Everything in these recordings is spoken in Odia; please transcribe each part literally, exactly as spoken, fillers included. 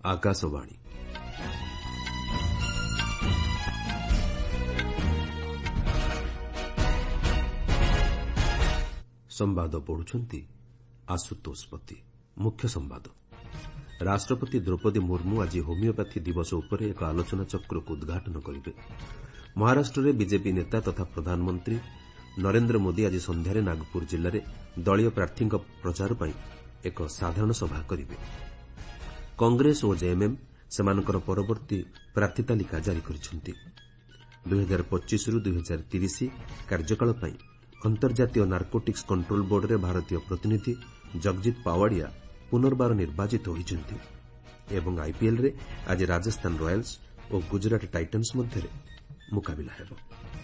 आकाशवाणी संवाद पढ़ुछंती आशुतोष पति। मुख्य संवाद। राष्ट्रपति द्रौपदी मुर्मू आज होमियोपैथी दिवस उपर एक आलोचना चक्र को उद्घाटन करेंगे। महाराष्ट्र में बीजेपी नेता तथा प्रधानमंत्री नरेंद्र मोदी आज संध्यारे नागपुर जिले में दलीय प्रार्थी प्रचार पर एक साधारण सभा करेंगे। कांग्रेस और जेएमएम सेमानकर परवर्ती प्रार्थी तालिका जारी करिसेंती। दुई हजार पच्चीस रु दुई हजार तीस कार्यकाल पर अंतर्जातीय नार्कोटिक्स कंट्रोल बोर्ड रे भारतीय प्रतिनिधि जगजीत पावाड़िया पुनर्बार निर्वाचित होइछन्ती एवं आईपीएल रे आज राजस्थान रॉयल्स और गुजरात टाइटन्स मध्य मुकाबिला हेबो।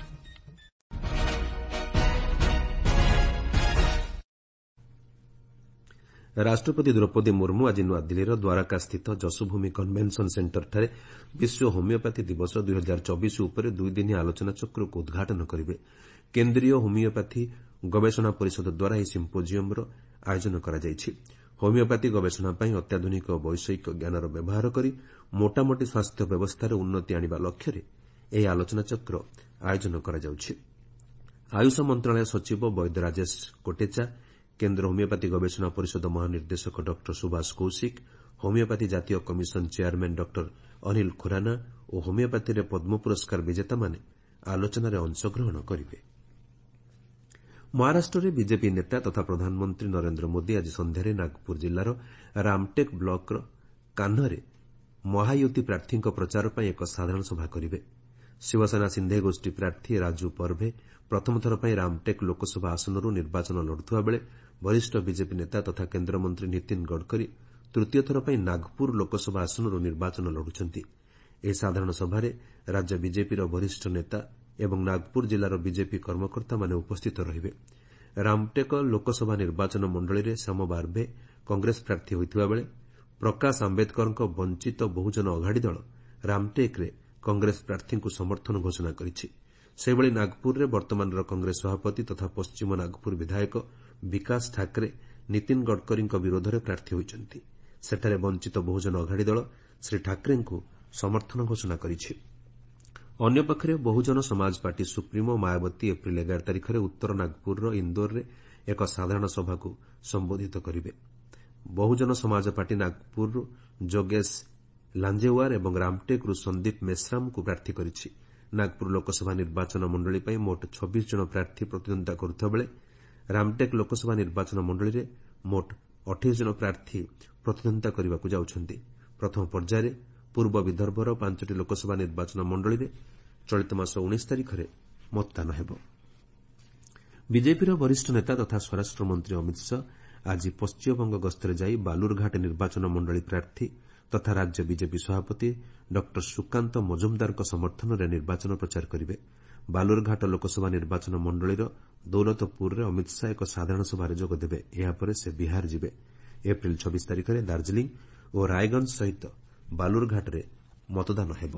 राष्ट्रपति द्रौपदी मुर्मू आज नुआदिल्लीर द्वारका स्थित जशभूमि कन्वेंशन सेंटर ठारे विश्व होमियोपैथी दिवस दुई हजार चौबीस उपर दुई दिनिया आलोचना चक्र को उद्घाटन करेंगे। केन्द्रीय होमियोपैथी गवेषणा परिषद द्वारा यह सिम्पोजियमर आयोजन करा जायछि। होमियोपैथी गवेषणा ପାଇଁ अत्याधुनिक वैषयिक ज्ञानर व्यवहार करी मोटामोटी स्वास्थ्य व्यवस्थार उन्नति आनिबा लक्ष्य ଏହି आलोचना चक्र आयोजन करा जाउछि। आयुष मंत्रालय सचिव वैद्य राजेश कोटेचा, केन्द्र होमियोपैथी गवेषणा परिषद महानिर्देशक डॉ सुभाष कौशिक, होमियोपैथी जातीय कमिशन चेयरमैन डॉ अनिल खुराना और होमियोपैथी पद्म पुरस्कार विजेता माने आलोचना रे अंशग्रहण करिवे। महाराष्ट्र में बीजेपी नेता तथा प्रधानमंत्री नरेंद्र मोदी आज संध्यारे नागपुर जिलार रामटेक ब्लॉक कान्हरे महायुति प्रार्थी प्रचार पर एक साधारण सभा करेंगे। शिवसेना सिंधे गोष्ठी प्रार्थी राजू पर्भे प्रथम थर पर रामटेक लोकसभा आसनरू निर्वाचन लड़ुवा बेले वरिष्ठ बीजेपी नेता तथा केन्द्रमंत्री नितिन गडकरी तृतीय थर पर नागपुर लोकसभा आसनरू निर्वाचन लड़ुछंती। ଏହି ସାଧାରଣ ସଭାରେ ରାଜ୍ୟ ବିଜେପିର ବରିଷ୍ଠ ନେତା ଏବଂ ନାଗପୁର ଜିଲ୍ଲାର ବିଜେପି କର୍ମକର୍ତ୍ତାମାନେ ଉପସ୍ଥିତ ରହିବେ। ରାମଟେକ ଲୋକସଭା ନିର୍ବାଚନ ମଣ୍ଡଳୀରେ ଶ୍ୟାମ ବାର୍ଭେ କଂଗ୍ରେସ ପ୍ରାର୍ଥୀ ହୋଇଥିବା ବେଳେ ପ୍ରକାଶ ଆମ୍ବେଦକରଙ୍କ ବଞ୍ଚିତ ବହୁଜନ ଅଘାଡ଼ି ଦଳ ରାମଟେକରେ କଂଗ୍ରେସ ପ୍ରାର୍ଥୀଙ୍କୁ ସମର୍ଥନ ଘୋଷଣା କରିଛି। ସେହିଭଳି ନାଗପୁରରେ ବର୍ତ୍ତମାନର କଂଗ୍ରେସ ସଭାପତି ତଥା ପଶ୍ଚିମ ନାଗପୁର ବିଧାୟକ ବିକାଶ ଠାକରେ ନିତିନ ଗଡକରୀଙ୍କ ବିରୋଧରେ ପ୍ରାର୍ଥୀ ହୋଇଛନ୍ତି। ସେଠାରେ ବଞ୍ଚିତ ବହୁଜନ ଅଘାଡ଼ି ଦଳ ଶ୍ରୀ ଠାକରେଙ୍କୁ समर्थन घोषणा करिछि। अन्यपक्षरे Bahujan Samaj party supremo Mayawati April एगार तारिख में उत्तर नागपुर इंदौर रे एक साधारण सभा को संबोधित करिवे। बहुजन समाज पार्टी नागपुर जोगेश लांजेवार एवं रामटेक संदीप मेश्राम को प्रार्थी करिछि। नागपुर लोकसभा निर्वाचन मंडली पर मोट छब्बीस जन प्रार्थी प्रतिद्वंदिता करुଥିବା बेले रामटेक लोकसभा निर्वाचन मंडली रे मोट अठाईस जन प्रार्थी प्रतिद्वंदिता करबाकू जाउछन्ती। प्रथम पर्याୟରେ पूर्व विदर्भर पांचटी लोकसभा निर्वाचन मंडली में चलित मास उन्नीस तारिख में मतदान हेब। बीजेपीर वरिष्ठ नेता तथा स्वराष्ट्र मंत्री अमित शाह आज पश्चिमबंग गस्तर जाई बालुरघाट निर्वाचन मंडली प्रार्थी तथा राज्य बीजेपी सभापति डॉ सुकांत मजुमदार समर्थन में निर्वाचन प्रचार करेंगे। बालुरघाट लोकसभा निर्वाचन मंडलीर दौलतपुर में अमित शाह एक साधारण सभार जोगदेवे। यापर से बिहार जिबे। एप्रिल छब्बीस तारिख में दार्जिलिंग और रायगंज सहित बालुरघाट रे मतदान हेब।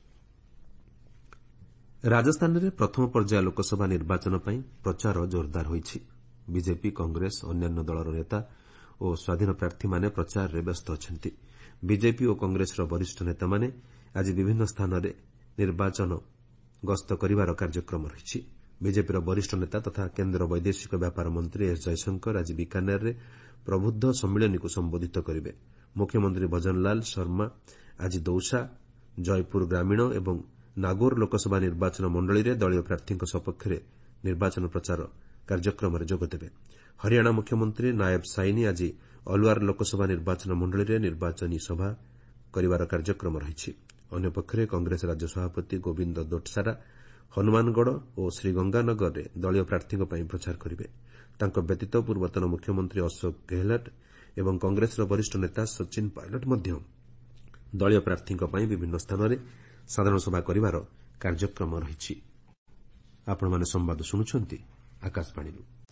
राजस्थान में प्रथम पर्याय लोकसभा निर्वाचन पर प्रचार जोरदार होइछि। बीजेपी कांग्रेस अन्यान्य दलर नेता और स्वाधीन प्रार्थी माने प्रचार रे व्यस्त अछंती। बीजेपी और कांग्रेस वरिष्ठ नेता माने आज विभिन्न स्थान में निर्वाचन गस्त करिवार कार्यक्रम रहिछि। बीजेपीर वरिष्ठ नेता तथा केन्द्र वैदेशिक व्यापार मंत्री एस जयशंकर आज बीकानेर रे प्रबुद्ध सम्मेलन को संबोधित करेंगे। मुख्यमंत्री भजनलाल शर्मा आज दौसा, जयपुर ग्रामीण एवं नागौर लोकसभा निर्वाचन मंडली रे दलीय प्रार्थी सपक्ष में निर्वाचन प्रचार कार्यक्रम में जोगदेवे। हरियाणा मुख्यमंत्री नायब साइनी आज अलवार लोकसभा निर्वाचन मंडली रे निर्वाचनी सभा करिवार कार्यक्रम रहिछि। अन्यपक्षरे कांग्रेस राज्य सभापति गोविंद दोटसारा हनुमानगढ़ और श्रीगंगानगर रे दलीय प्रार्थी प्रचार करेंगे। तांको व्यतीत पूर्वतन मुख्यमंत्री अशोक गेहलोत एवं कांग्रेस वरिष्ठ नेता सचिन पायलट मध्य दलीय प्रार्थी विभिन्न स्थान में साधारण सभा करिवार कार्यक्रम रहिछि। आपणमाने संवाद शुणुछन्ति आकाशवाणी।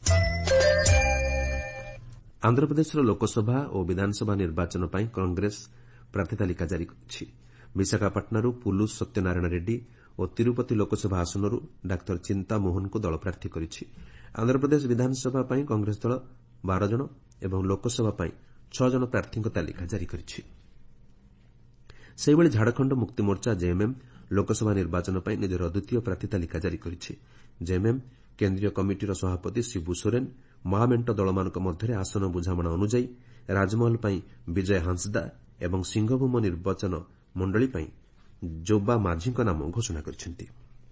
आंध्रप्रदेश लोकसभा और विधानसभा निर्वाचन पर कांग्रेस प्रार्थी तालिका जारी करिछि। विशाखापट्टनम पुलुस सत्यनारायण रेड्डी और तिरुपति लोकसभा आसनरू डाक्तर चिंता मोहन को दल प्रार्थी करिछि। आंध्रप्रदेश विधानसभा पर कांग्रेस दल बारह जन एवं लोकसभा पर छह जन प्रार्थी तालिका जारी करिछि। ସେହିଭଳି ଝାଡ଼ଖଣ୍ଡ ମୁକ୍ତି ମୋର୍ଚ୍ଚା ଜେଏମ୍ଏମ୍ ଲୋକସଭା ନିର୍ବାଚନ ପାଇଁ ନିଜର ଦ୍ୱିତୀୟ ପ୍ରାର୍ଥୀ ତାଲିକା ଜାରି କରିଛି। ଜେଏମ୍ଏମ୍ କେନ୍ଦ୍ରୀୟ କମିଟିର ସଭାପତି ଶିବୁ ସୋରେନ୍ ମହାମେଣ୍ଟ ଦଳମାନଙ୍କ ମଧ୍ୟରେ ଆସନ ବୁଝାମଣା ଅନୁଯାୟୀ ରାଜମହଲ ପାଇଁ ବିଜୟ ହାଁସଦା ଏବଂ ସିଂହଭୂମ ନିର୍ବାଚନ ମଣ୍ଡଳୀ ପାଇଁ ଜୋବା ମାଝୀଙ୍କ ନାମ ଘୋଷଣା କରିଛନ୍ତି।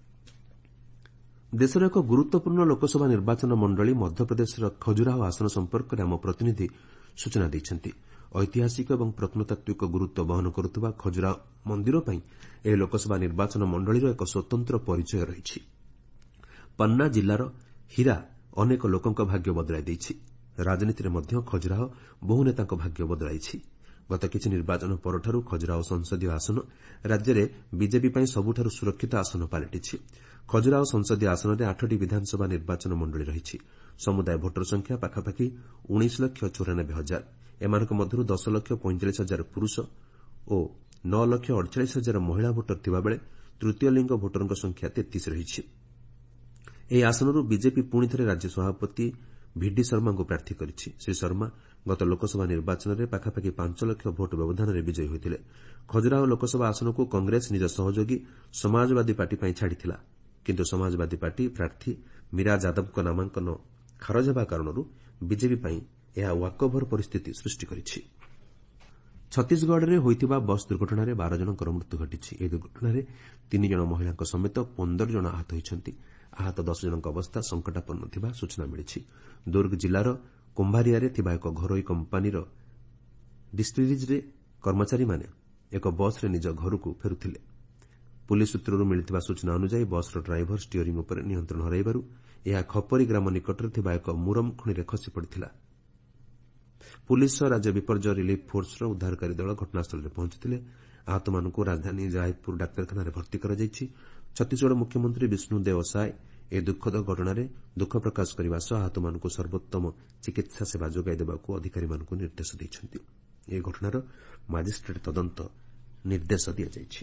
ଦେଶର ଏକ ଗୁରୁତ୍ୱପୂର୍ଣ୍ଣ ଲୋକସଭା ନିର୍ବାଚନ ମଣ୍ଡଳୀ ମଧ୍ୟପ୍ରଦେଶର ଖଜୁରାହୋ ଆସନ ସମ୍ପର୍କରେ ଆମ ପ୍ରତିନିଧି ସୂଚନା ଦେଇଛନ୍ତି। ଐତିହାସିକ ଏବଂ ପ୍ରତ୍ନତାତ୍ତ୍ୱିକ ଗୁରୁତ୍ୱ ବହନ କରୁଥିବା ଖଜୁରାହୋ ମନ୍ଦିର ପାଇଁ ଏହି ଲୋକସଭା ନିର୍ବାଚନ ମଣ୍ଡଳୀର ଏକ ସ୍ୱତନ୍ତ୍ର ପରିଚୟ ରହିଛି। ପନ୍ନା ଜିଲ୍ଲାର ହୀରା ଅନେକ ଲୋକଙ୍କ ଭାଗ୍ୟ ବଦଳାଇ ଦେଇଛି। ରାଜନୀତିରେ ମଧ୍ୟ ଖଜୁରାହୋ ବହୁ ନେତାଙ୍କ ଭାଗ୍ୟ ବଦଳାଇଛି। ଗତ କିଛି ନିର୍ବାଚନ ପରଠାରୁ ଖଜୁରାହୋ ସଂସଦୀୟ ଆସନ ରାଜ୍ୟରେ ବିଜେପି ପାଇଁ ସବୁଠାରୁ ସୁରକ୍ଷିତ ଆସନ ପାଲଟିଛି। ଖଜୁରାହୋ ସଂସଦୀୟ ଆସନରେ ଆଠଟି ବିଧାନସଭା ନିର୍ବାଚନ ମଣ୍ଡଳୀ ରହିଛି। ସମୁଦାୟ ଭୋଟର ସଂଖ୍ୟା ପାଖାପାଖି ଉଣେଇଶ ଲକ୍ଷ ଚଉରାନବେ ହଜାର। ଏମାନଙ୍କ ମଧ୍ୟରୁ ଦଶ ଲକ୍ଷ ପଇଁଚାଳିଶ ହଜାର ପୁରୁଷ ଓ ନଅ ଲକ୍ଷ ଅଡ଼ଚାଳିଶ ହଜାର ମହିଳା ଭୋଟର ଥିବାବେଳେ ତୃତୀୟ ଲିଙ୍ଗ ଭୋଟରଙ୍କ ସଂଖ୍ୟା ତେତିଶ ରହିଛି। ଏହି ଆସନରୁ ବିଜେପି ପୁଣିଥରେ ରାଜ୍ୟ ସଭାପତି ଭିଡି ଶର୍ମାଙ୍କୁ ପ୍ରାର୍ଥୀ କରିଛି। ଶ୍ରୀ ଶର୍ମା ଗତ ଲୋକସଭା ନିର୍ବାଚନରେ ପାଖାପାଖି ପାଞ୍ଚ ଲକ୍ଷ ଭୋଟ ବ୍ୟବଧାନରେ ବିଜୟୀ ହୋଇଥିଲେ। ଖଜୁରାହୋ ଲୋକସଭା ଆସନକୁ କଂଗ୍ରେସ ନିଜ ସହଯୋଗୀ ସମାଜବାଦୀ ପାର୍ଟି ପାଇଁ ଛାଡ଼ିଥିଲା, କିନ୍ତୁ ସମାଜବାଦୀ ପାର୍ଟି ପ୍ରାର୍ଥୀ ମୀରା ଯାଦବଙ୍କ ନାମାଙ୍କନ ଖାରଜ ହେବା କାରଣରୁ ବିଜେପି ପାଇଁ ଏହା ୱାକଓଭର ପରିସ୍ଥିତି ସୃଷ୍ଟି କରିଛି। ଛତିଶଗଡ଼ରେ ହୋଇଥିବା ବସ୍ ଦୁର୍ଘଟଣାରେ ବାର ଜଣଙ୍କର ମୃତ୍ୟୁ ଘଟିଛି। ଏହି ଦୁର୍ଘଟଣାରେ ତିନି ଜଣ ମହିଳାଙ୍କ ସମେତ ପନ୍ଦର ଜଣ ଆହତ ହୋଇଛନ୍ତି। ଆହତ ଦଶ ଜଣଙ୍କ ଅବସ୍ଥା ସଙ୍କଟାପନ୍ନ ଥିବା ସୂଚନା ମିଳିଛି। ଦୁର୍ଗ ଜିଲ୍ଲାର କୁମ୍ଭାରିଆରେ ଥିବା ଏକ ଘରୋଇ କମ୍ପାନୀର ଡିଷ୍ଟିଲରିଜରେ କର୍ମଚାରୀମାନେ ଏକ ବସ୍ରେ ନିଜ ଘରକୁ ଫେରୁଥିଲେ। ପୁଲିସ୍ ସୂତ୍ରରୁ ମିଳିଥିବା ସୂଚନା ଅନୁଯାୟୀ ବସ୍ର ଡ୍ରାଇଭର ଷ୍ଟିଅରିଂ ଉପରେ ନିୟନ୍ତ୍ରଣ ହରାଇବାରୁ ଏହା ଖପରି ଗ୍ରାମ ନିକଟରେ ଥିବା ଏକ ମୁରମ ଖଣିରେ ଖସି ପଡ଼ିଥିଲା। ପୁଲିସ୍ ସହ ରାଜ୍ୟ ବିପର୍ଯ୍ୟୟ ରିଲିଫ୍ ଫୋର୍ସର ଉଦ୍ଧାରକାରୀ ଦଳ ଘଟଣାସ୍ଥଳରେ ପହଞ୍ଚିଥିଲେ। ଆହତମାନଙ୍କୁ ରାଜଧାନୀ ରାୟପୁର ଡାକ୍ତରଖାନାରେ ଭର୍ତ୍ତି କରାଯାଇଛି। ଛତିଶଗଡ଼ ମୁଖ୍ୟମନ୍ତ୍ରୀ ବିଷ୍ଣୁଦେବ ସାଏ ଏହି ଦୁଃଖଦ ଘଟଣାରେ ଦୁଃଖ ପ୍ରକାଶ କରିବା ସହ ଆହତମାନଙ୍କୁ ସର୍ବୋତ୍ତମ ଚିକିତ୍ସା ସେବା ଯୋଗାଇ ଦେବାକୁ ଅଧିକାରୀମାନଙ୍କୁ ନିର୍ଦ୍ଦେଶ ଦେଇଛନ୍ତି। ଏହି ଘଟଣାର ମାଜିଷ୍ଟ୍ରେଟ୍ ତଦନ୍ତ ନିର୍ଦ୍ଦେଶ ଦିଆଯାଇଛି।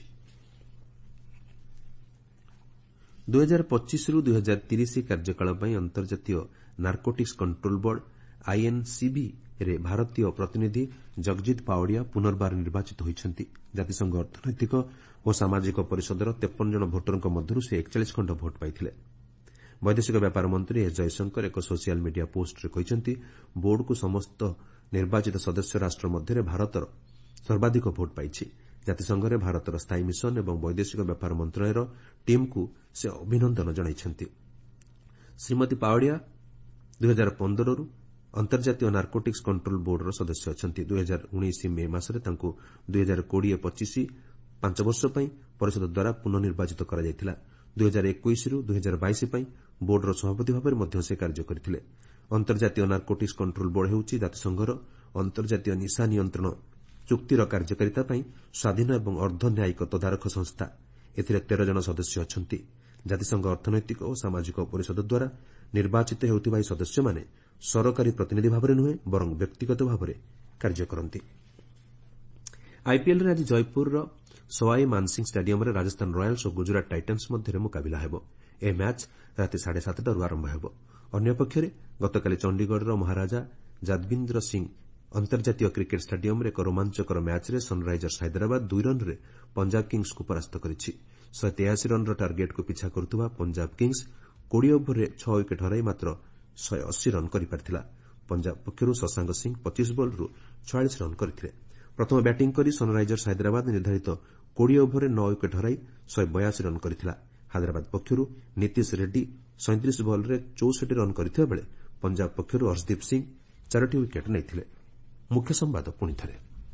ଦୁଇ ହଜାର ପଚିଶରୁ ଦୁଇ ହଜାର ତିରିଶ କାର୍ଯ୍ୟକାଳ ପାଇଁ ଅନ୍ତର୍ଜାତୀୟ ନାର୍କୋଟିକ୍ସ କଣ୍ଟ୍ରୋଲ ବୋର୍ଡ ଆଇଏନ୍ସିବିରେ ଭାରତୀୟ ପ୍ରତିନିଧି ଜଗଜିତ୍ ପାୱଡ଼ିଆ ପୁନର୍ବାର ନିର୍ବାଚିତ ହୋଇଛନ୍ତି। ଜାତିସଂଘ ଅର୍ଥନୈତିକ ଓ ସାମାଜିକ ପରିଷଦର ତେପନ ଜଣ ଭୋଟରଙ୍କ ମଧ୍ୟରୁ ସେ ଏକଚାଳିଶ ଖଣ୍ଡ ଭୋଟ୍ ପାଇଥିଲେ। ବୈଦେଶିକ ବ୍ୟାପାର ମନ୍ତ୍ରୀ ଏସ୍ ଜୟଶଙ୍କର ଏକ ସୋସିଆଲ ମିଡିଆ ପୋଷ୍ଟରେ କହିଛନ୍ତି, ବୋର୍ଡକୁ ସମସ୍ତ ନିର୍ବାଚିତ ସଦସ୍ୟ ରାଷ୍ଟ୍ର ମଧ୍ୟରେ ଭାରତର ସର୍ବାଧିକ ଭୋଟ୍ ପାଇଛି। ଜାତିସଂଘରେ ଭାରତର ସ୍ଥାୟୀ ମିଶନ ଏବଂ ବୈଦେଶିକ ବ୍ୟାପାର ମନ୍ତ୍ରଣାଳୟର ଟିମ୍କୁ ସେ ଅଭିନନ୍ଦନ ଜଣାଇଛନ୍ତି। ଶ୍ରୀମତୀ ପାୱଡ଼ିଆ ଦୁଇ ହଜାର ପନ୍ଦରରୁ ଅନ୍ତର୍ଜାତୀୟ ନାର୍କୋଟିକ୍ସ କଣ୍ଟ୍ରୋଲ ବୋର୍ଡର ସଦସ୍ୟ ଅଛନ୍ତି। ଦୁଇ ହଜାର ଉଣେଇଶ ମେ ମାସରେ ତାଙ୍କୁ ଦୁଇ ହଜାର କୋଡ଼ିଏ ପଚିଶ ପାଞ୍ଚ ବର୍ଷ ପାଇଁ ପରିଷଦ ଦ୍ୱାରା ପୁନଃନିର୍ବାଚିତ କରାଯାଇଥିଲା। ଦୁଇ ହଜାର ଏକୋଇଶରୁ ଦୁଇ ହଜାର ବାଇଶ ପାଇଁ ବୋର୍ଡର ସଭାପତି ଭାବରେ ମଧ୍ୟ ସେ କାର୍ଯ୍ୟ କରିଥିଲେ। ଅନ୍ତର୍ଜାତୀୟ ନାର୍କୋଟିକ୍ସ କଣ୍ଟ୍ରୋଲ ବୋର୍ଡ ହେଉଛି ଜାତିସଂଘର ଅନ୍ତର୍ଜାତୀୟ ନିଶା ନିୟନ୍ତ୍ରଣ ଚୁକ୍ତିର କାର୍ଯ୍ୟକାରିତା ପାଇଁ ସ୍ୱାଧୀନ ଏବଂ ଅର୍ଦ୍ଧ ନ୍ୟାୟିକ ତଦାରଖ ସଂସ୍ଥା। ଏଥିରେ ତେର ଜଣ ସଦସ୍ୟ ଅଛନ୍ତି। ଜାତିସଂଘ ଅର୍ଥନୈତିକ ଓ ସାମାଜିକ ପରିଷଦ ଦ୍ୱାରା ନିର୍ବାଚିତ ହେଉଥିବା ଏହି ସଦସ୍ୟମାନେ ସରକାରୀ ପ୍ରତିନିଧି ଭାବରେ ନୁହେଁ ବରଂ ବ୍ୟକ୍ତିଗତ ଭାବରେ କାର୍ଯ୍ୟ କରନ୍ତି। ଆଇପିଏଲ୍ରେ ଆଜି ଜୟପୁରର ସୱାଇ ମାନସିଂ ଷ୍ଟାଡିୟମ୍ରେ ରାଜସ୍ଥାନ ରୟାଲ୍ସ ଓ ଗୁଜରାଟ ଟାଇଟାନ୍ସ ମଧ୍ୟରେ ମୁକାବିଲା ହେବ। ଏହି ମ୍ୟାଚ୍ ରାତି ସାଢ଼େ ସାତଟାରୁ ଆରମ୍ଭ ହେବ। ଅନ୍ୟପକ୍ଷରେ ଗତକାଲି ଚଣ୍ଡିଗଡ଼ର ମହାରାଜା ଯାଦବିନ୍ଦ୍ର ସିଂ ଅନ୍ତର୍ଜାତୀୟ କ୍ରିକେଟ୍ ଷ୍ଟାଡିୟମ୍ରେ ଏକ ରୋମାଞ୍ଚକର ମ୍ୟାଚ୍ରେ ସନ୍ରାଇଜର୍ସ ହାଇଦ୍ରାବାଦ ଦୁଇ ରନ୍ରେ ପଞ୍ଜାବ କିଙ୍ଗ୍ସକୁ ପରାସ୍ତ କରିଛି। ଶହେ ତେୟାଅଶୀ ରନ୍ର ଟାର୍ଗେଟ୍କୁ ପିଛା କରୁଥିବା ପଞ୍ଜାବ କିଙ୍ଗ୍ସ କୋଡ଼ିଏ ଓଭରରେ ଛଅ ୱିକେଟ୍ ହରାଇ ମାତ୍ର ଶହେ ଅଶୀ ରନ୍ କରିପାରିଥିଲା। ପଞ୍ଜାବ ପକ୍ଷରୁ ଶଶାଙ୍କ ସିଂ ପଚିଶ ବଲ୍ରୁ ଛୟାଳିଶ ରନ୍ କରିଥିଲେ। ପ୍ରଥମେ ବ୍ୟାଟିଂ କରି ସନ୍ରାଇଜର୍ସ ହାଇଦ୍ରାବାଦ ନିର୍ଦ୍ଧାରିତ କୋଡ଼ିଏ ଓଭରରେ ନଅ ୱିକେଟ୍ ହରାଇ ଶହେ ବୟାଅଶୀ ରନ୍ କରିଥିଲା। ହାଇଦ୍ରାବାଦ ପକ୍ଷରୁ ନୀତିଶ ରେଡ୍ଡି ସଇଁତିରିଶ ବଲ୍ରେ ଚଉଷଠି ରନ୍ କରିଥିବା ବେଳେ ପଞ୍ଜାବ ପକ୍ଷରୁ ହର୍ଷଦୀପ ସିଂ ଚାରୋଟି ୱିକେଟ୍ ନେଇଥିଲେ। ମୁଖ୍ୟ ସମ୍ବାଦ ପୁଣିଥରେ।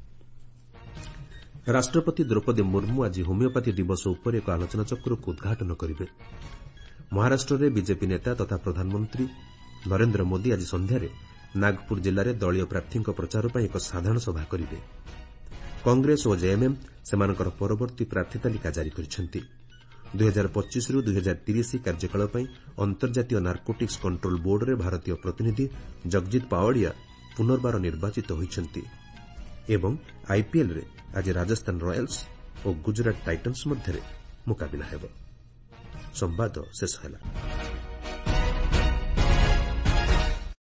ରାଷ୍ଟ୍ରପତି ଦ୍ରୌପଦୀ ମୁର୍ମୁ ଆଜି ହୋମିଓପାଥି ଦିବସ ଉପରେ ଏକ ଆଲୋଚନାଚକ୍ରକୁ ଉଦ୍ଘାଟନ କରିବେ। ମହାରାଷ୍ଟ୍ରରେ ବିଜେପି ନେତା ତଥା ପ୍ରଧାନମନ୍ତ୍ରୀ ନରେନ୍ଦ୍ର ମୋଦି ଆଜି ସନ୍ଧ୍ୟାରେ ନାଗପୁର ଜିଲ୍ଲାରେ ଦଳୀୟ ପ୍ରାର୍ଥୀଙ୍କ ପ୍ରଚାର ପାଇଁ ଏକ ସାଧାରଣ ସଭା କରିବେ। କଂଗ୍ରେସ ଓ ଜେଏମ୍ଏମ୍ ସେମାନଙ୍କର ପରବର୍ତ୍ତୀ ପ୍ରାର୍ଥୀ ତାଲିକା ଜାରି କରିଛନ୍ତି। ଦୁଇ ହଜାର ପଚିଶରୁ ଦୁଇ ହଜାର ତିରିଶ କାର୍ଯ୍ୟକାଳ ପାଇଁ ଅନ୍ତର୍ଜାତୀୟ ନାର୍କୋଟିକ୍ସ କଣ୍ଟ୍ରୋଲ ବୋର୍ଡରେ ଭାରତୀୟ ପ୍ରତିନିଧି ଜଗଜିତ୍ ପାୱଡ଼ିଆ ପୁନର୍ବାର ନିର୍ବାଚିତ ହୋଇଛନ୍ତି ଏବଂ ଆଇପିଏଲ୍ରେ ଆଜି ରାଜସ୍ଥାନ ରୟାଲ୍ସ ଓ ଗୁଜରାଟ ଟାଇଟାନ୍ସ ମଧ୍ୟରେ ମୁକାବିଲା ହେବ। ସମ୍ବାଦ ଶେଷ ହେଲା।